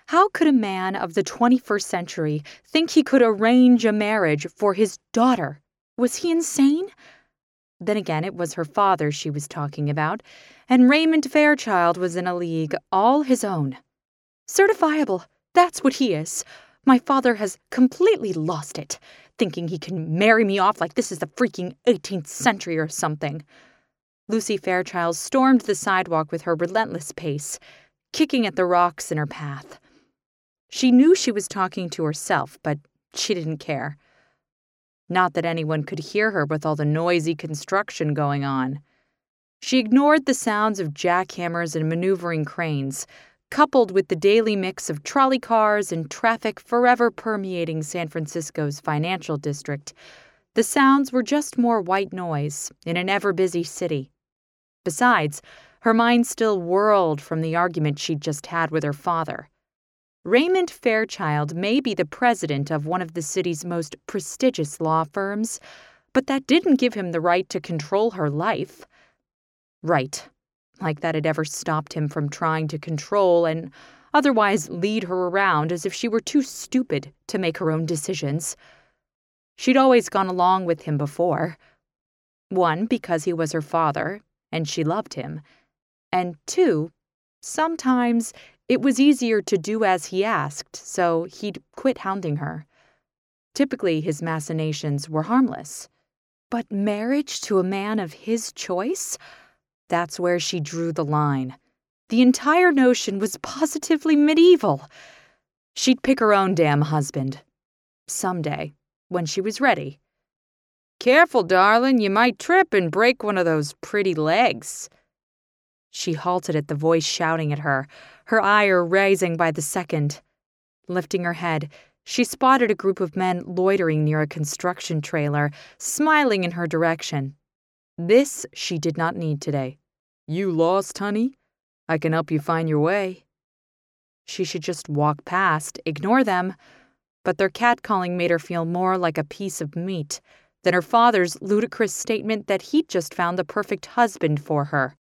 How could a man of the 21st century think he could arrange a marriage for his daughter? Was he insane? Then again, it was her father she was talking about, and Raymond Fairchild was in a league all his own. Certifiable, that's what he is. My father has completely lost it, thinking he can marry me off like this is the freaking 18th century or something. Lucy Fairchild stormed the sidewalk with her relentless pace, kicking at the rocks in her path. She knew she was talking to herself, but she didn't care. Not that anyone could hear her with all the noisy construction going on. She ignored the sounds of jackhammers and maneuvering cranes, coupled with the daily mix of trolley cars and traffic forever permeating San Francisco's financial district. The sounds were just more white noise in an ever-busy city. Besides, her mind still whirled from the argument she'd just had with her father. Raymond Fairchild may be the president of one of the city's most prestigious law firms, but that didn't give him the right to control her life. Right, like that had ever stopped him from trying to control and otherwise lead her around as if she were too stupid to make her own decisions. She'd always gone along with him before. 1, because he was her father, and she loved him. And 2, sometimes it was easier to do as he asked, so he'd quit hounding her. Typically, his machinations were harmless. But marriage to a man of his choice? That's where she drew the line. The entire notion was positively medieval. She'd pick her own damn husband. Someday, when she was ready. "Careful, darling, you might trip and break one of those pretty legs." She halted at the voice shouting at her, her ire rising by the second. Lifting her head, she spotted a group of men loitering near a construction trailer, smiling in her direction. This she did not need today. "You lost, honey? I can help you find your way." She should just walk past, ignore them, but their catcalling made her feel more like a piece of meat than her father's ludicrous statement that he'd just found the perfect husband for her.